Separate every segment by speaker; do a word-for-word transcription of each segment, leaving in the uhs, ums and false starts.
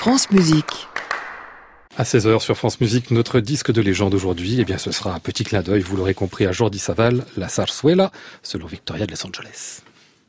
Speaker 1: France Musique.
Speaker 2: À seize heures sur France Musique, notre disque de légende aujourd'hui, eh bien ce sera un petit clin d'œil, vous l'aurez compris, à Jordi Savall, la Zarzuela, selon Victoria de Los Angeles.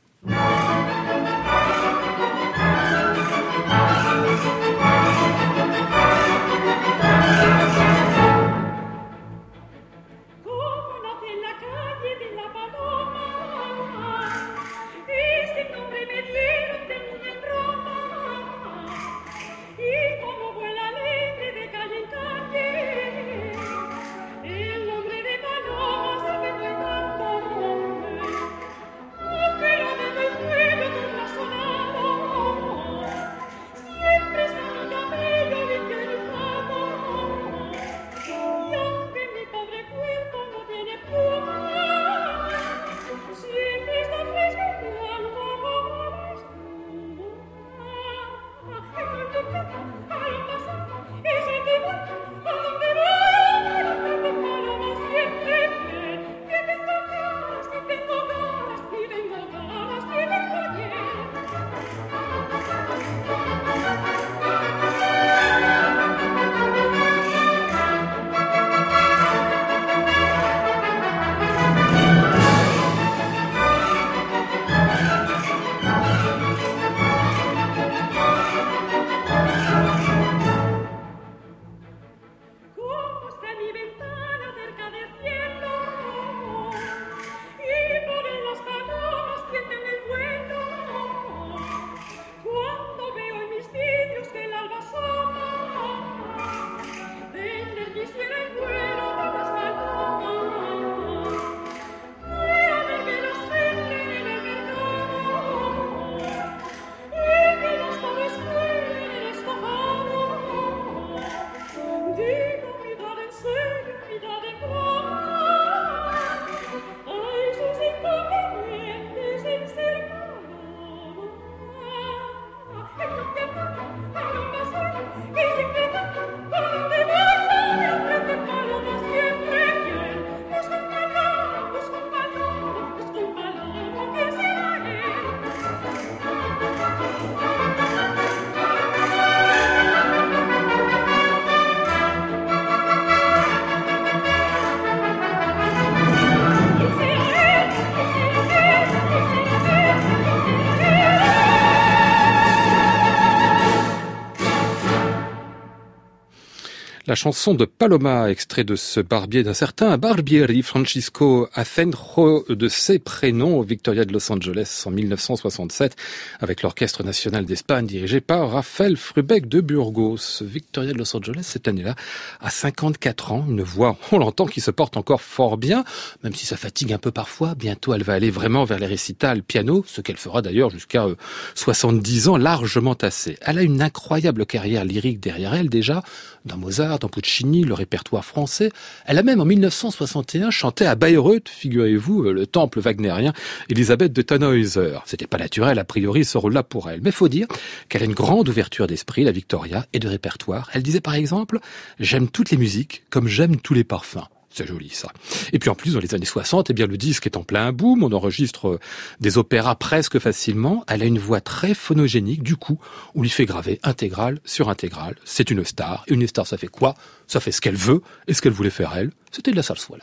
Speaker 2: La chanson de Paloma, extrait de ce barbier d'un certain Barbieri, Francisco Asenjo, de ses prénoms, au Victoria de Los Angeles en mille neuf cent soixante-sept, avec l'Orchestre National d'Espagne dirigé par Rafael Frubeck de Burgos. Victoria de Los Angeles, cette année-là, à cinquante-quatre ans, une voix, on l'entend, qui se porte encore fort bien, même si ça fatigue un peu parfois. Bientôt, elle va aller vraiment vers les récitals piano, ce qu'elle fera d'ailleurs jusqu'à euh, soixante-dix ans, largement assez. Elle a une incroyable carrière lyrique derrière elle déjà, dans Mozart, dans Puccini, le répertoire français. Elle a même en mille neuf cent soixante et un chanté à Bayreuth, figurez-vous, le temple wagnérien, Elisabeth de Tannhäuser. C'était pas naturel, a priori, ce rôle-là pour elle. Mais faut dire qu'elle a une grande ouverture d'esprit, la Victoria, et de répertoire. Elle disait par exemple « J'aime toutes les musiques comme j'aime tous les parfums ». C'est joli, ça. Et puis en plus, dans les années soixante, eh bien, le disque est en plein boom, on enregistre des opéras presque facilement. Elle a une voix très phonogénique, du coup, on lui fait graver intégrale sur intégrale. C'est une star. Et une star, ça fait quoi? Ça fait ce qu'elle veut, et ce qu'elle voulait faire elle, c'était de la zarzuela.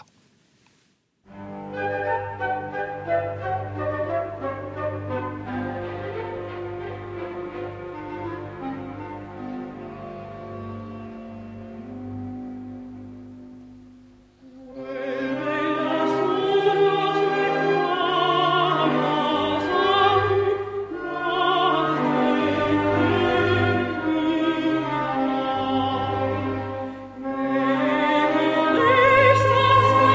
Speaker 3: Sa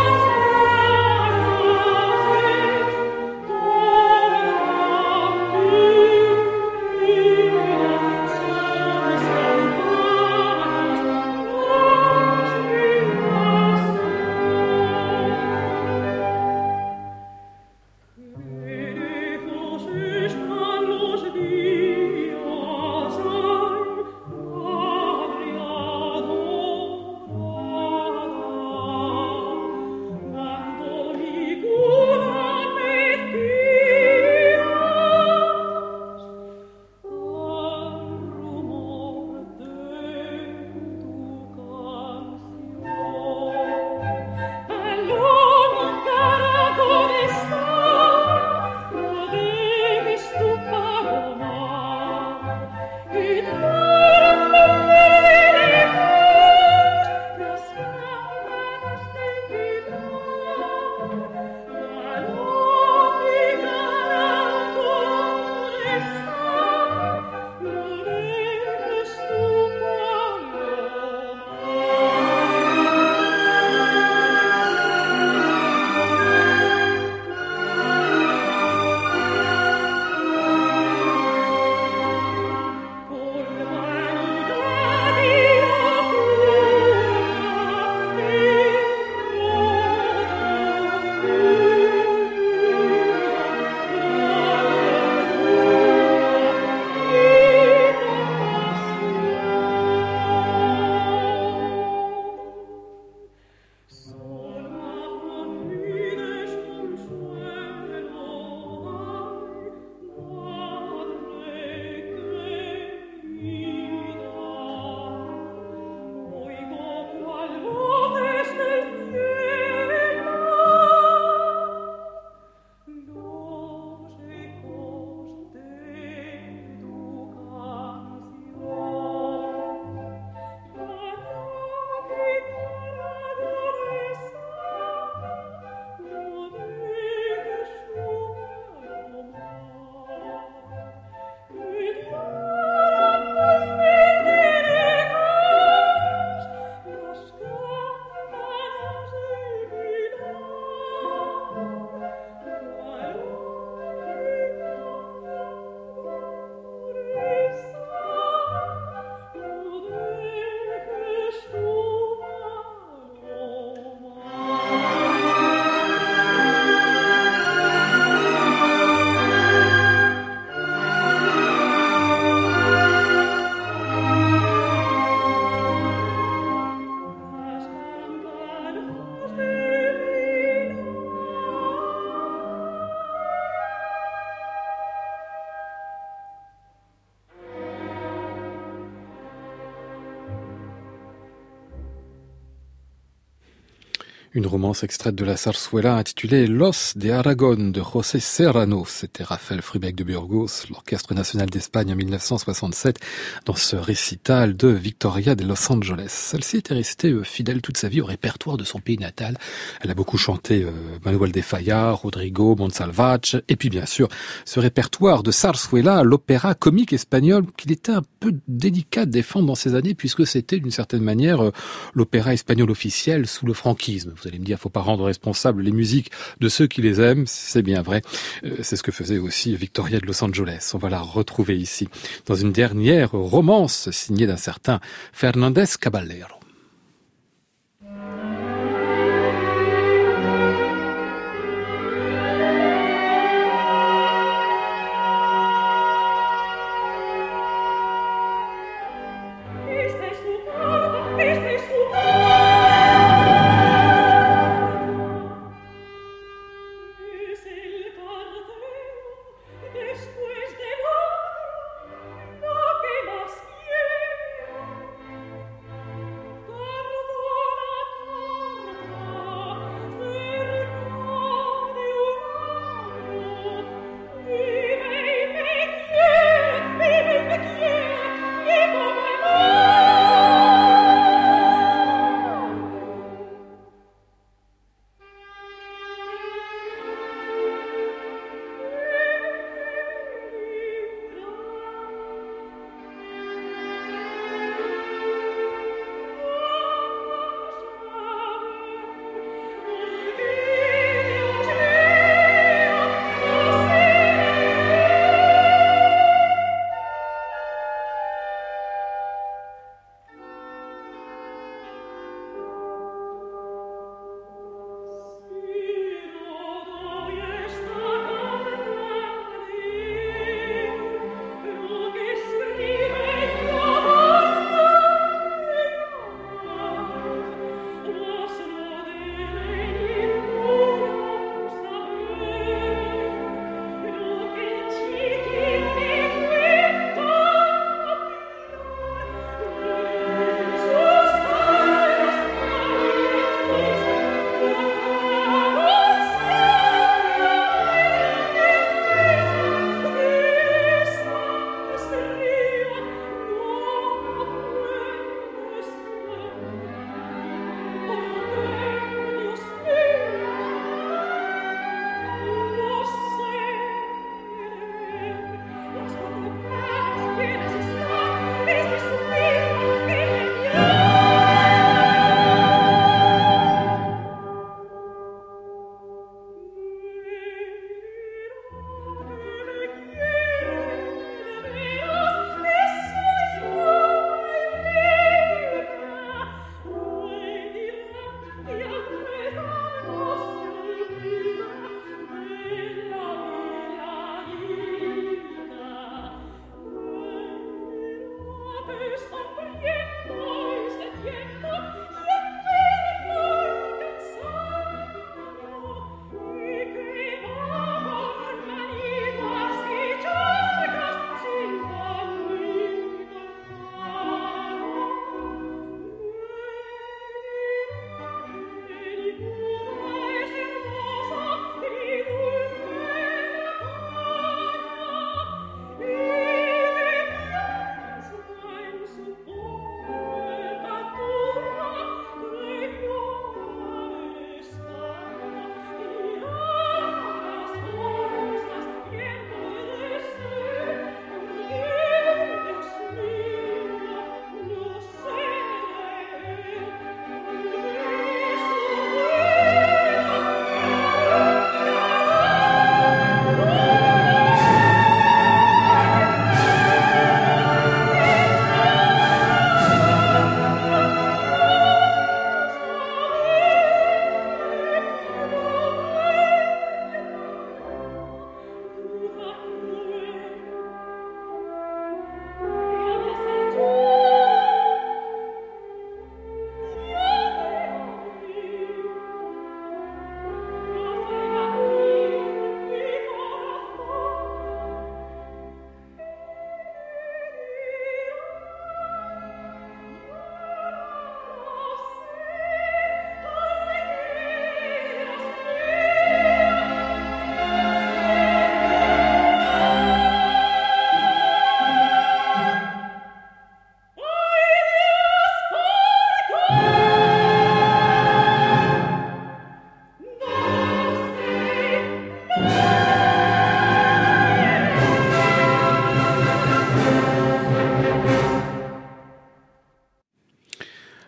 Speaker 2: Une romance extraite de la zarzuela intitulée Los de Aragon de José Serrano. C'était Raphaël Frubeck de Burgos, l'Orchestre national d'Espagne en mille neuf cent soixante-sept, dans ce récital de Victoria de Los Angeles. Celle-ci était restée fidèle toute sa vie au répertoire de son pays natal. Elle a beaucoup chanté euh, Manuel de Falla, Rodrigo, Montsalvatge, et puis bien sûr ce répertoire de zarzuela, l'opéra comique espagnol qu'il était un peu délicat de défendre dans ces années puisque c'était d'une certaine manière euh, l'opéra espagnol officiel sous le franquisme. Vous allez me dire, faut pas rendre responsables les musiques de ceux qui les aiment, c'est bien vrai. Euh, c'est ce que faisait aussi Victoria de Los Angeles. On va la retrouver ici, dans une dernière romance signée d'un certain Fernández Caballero.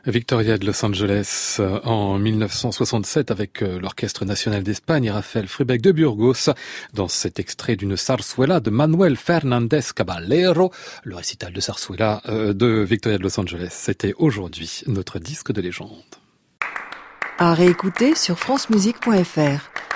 Speaker 2: Victoria de Los Angeles en mille neuf cent soixante-sept avec l'Orchestre National d'Espagne et Rafael Frubeck de Burgos dans cet extrait d'une zarzuela de Manuel Fernández Caballero, le récital de zarzuela de Victoria de Los Angeles. C'était aujourd'hui notre disque de légende.
Speaker 1: À réécouter sur francemusique point f r.